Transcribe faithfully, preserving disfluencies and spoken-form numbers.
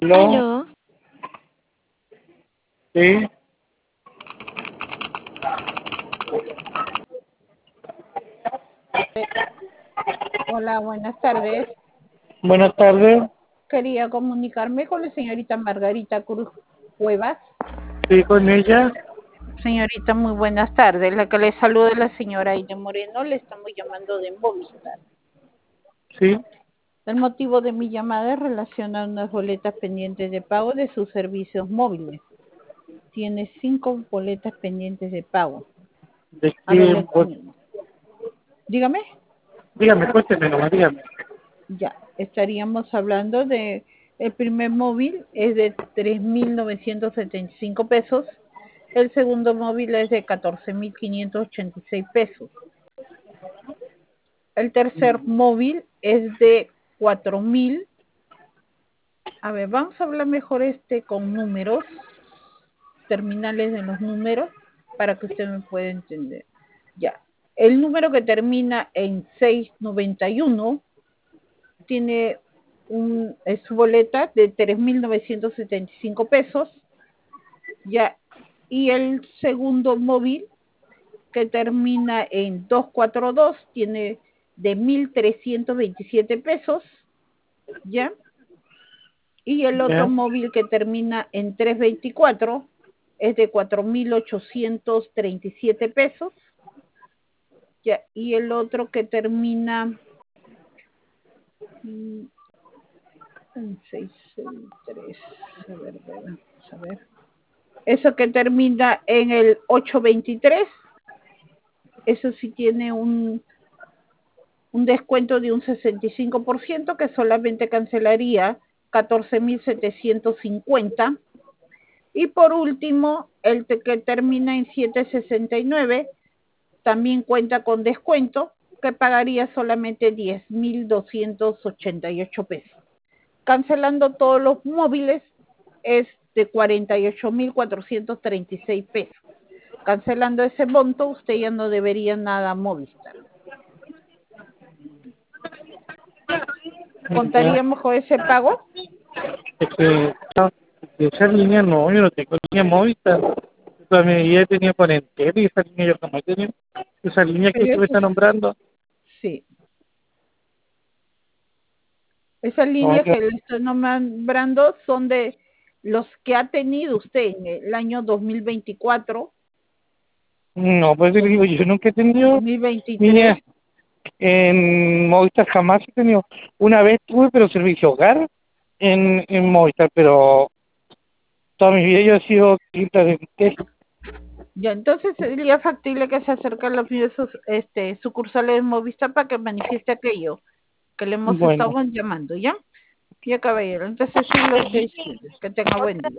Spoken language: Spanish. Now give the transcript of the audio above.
¿Aló? Aló, Sí, Hola, buenas tardes. buenas tardes. Quería comunicarme con la señorita Margarita Cruz Cuevas. Sí, con ella. Señorita, muy buenas tardes. La que le saluda es la señora Aide Moreno. Le estamos llamando de Movistar. Sí, El motivo de mi llamada es relacionar unas boletas pendientes de pago de sus servicios móviles. Tiene cinco boletas pendientes de pago. de A ver, qué, le pues, comento. Dígame. dígame, cuénteme nomás, dígame. Ya, estaríamos hablando de, el primer móvil es de tres mil novecientos setenta y cinco pesos, el segundo móvil es de catorce mil quinientos ochenta y seis pesos, el tercer móvil es de cuatro mil, a ver, vamos a hablar mejor este con números, terminales de los números, para que usted me pueda entender. Ya, el número que termina en seiscientos noventa y uno tiene un, es su boleta de tres mil novecientos setenta y cinco pesos, ya, y el segundo móvil que termina en doscientos cuarenta y dos tiene de mil trescientos veintisiete pesos, ya, y el otro Ya, móvil que termina en trescientos veinticuatro es de cuatro mil ochocientos treinta y siete pesos, ya, y el otro que termina mm, en seiscientos sesenta y tres, a ver, vamos a ver. Eso que termina en el ochocientos veintitrés, eso sí tiene un, un descuento de un sesenta y cinco por ciento que solamente cancelaría catorce mil setecientos cincuenta. Y por último, el que termina en setecientos sesenta y nueve también cuenta con descuento que pagaría solamente diez mil doscientos ochenta y ocho pesos. Cancelando todos los móviles es de cuarenta y ocho mil cuatrocientos treinta y seis pesos. Cancelando ese monto, usted ya no debería nada a Movistar. ya. ¿Contaríamos con ese pago? Es que, no, de esa línea no, yo no tengo línea móvil. La medida tenía por entero y esa línea yo jamás tenía. Esa línea que Pero usted me eso está nombrando. sí. Esas No, líneas no, que le estoy nombrando son de los que ha tenido usted en el año dos mil veinticuatro, no, pues le digo, yo nunca he tenido dos mil veintitrés. línea en Movistar, jamás he tenido. Una vez tuve, pero servicio hogar en, en Movistar, pero toda mi vida yo he sido cliente de Entel. Ya, entonces sería factible que se acerque a los sus este, sucursales de Movistar para que manifieste aquello que le hemos Bueno. estado llamando, ¿ya? Ya, caballero. Entonces sí lo estoy diciendo. Que tenga buen día.